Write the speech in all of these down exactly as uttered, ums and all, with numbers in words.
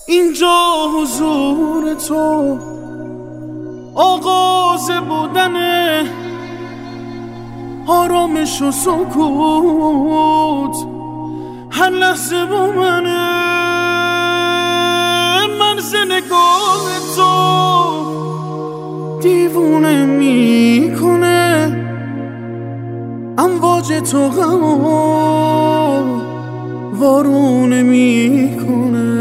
اینجا حضور تو آغاز بودنه، آرامش و سکوت هر لحظه با منه. مرز نگاه تو دیوونه میکنه، امواج تو غم وارونه میکنه.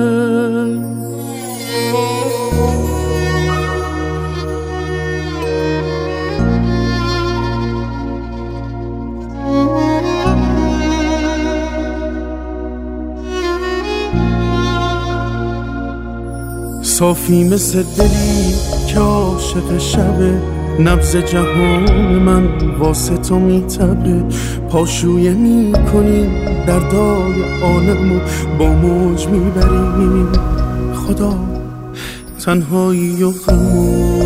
صافی مثل دلی که عاشق شبه، نبض جهان من واسه تو میتبه. پاشویه میکنی دردای عالمو با موج میبری. خدا تنهایی و غمو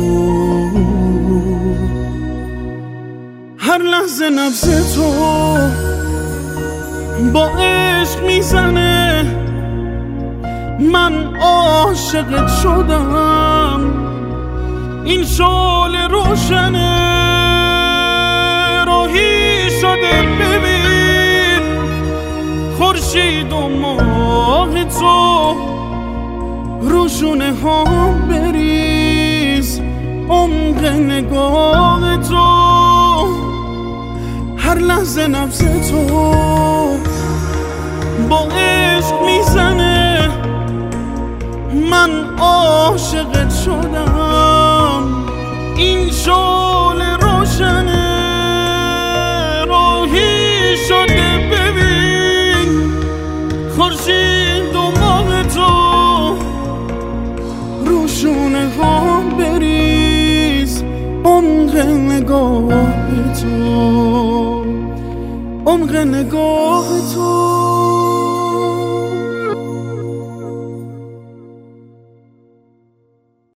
هر لحظه نبض تو با عشق میزنه. من عاشقت شدم، این شعله روشنه، راهی شده ببین خورشید و ماه تو. روشونه ها بریز عمق نگاه تو، هر لحظه نبض تو با عشق میزنه. من عاشقت شدم، این شعله روشنه، راهی شده ببین خورشید و ماه تو. روشونه ها بریز عمق نگاه تو، عمق نگاه تو.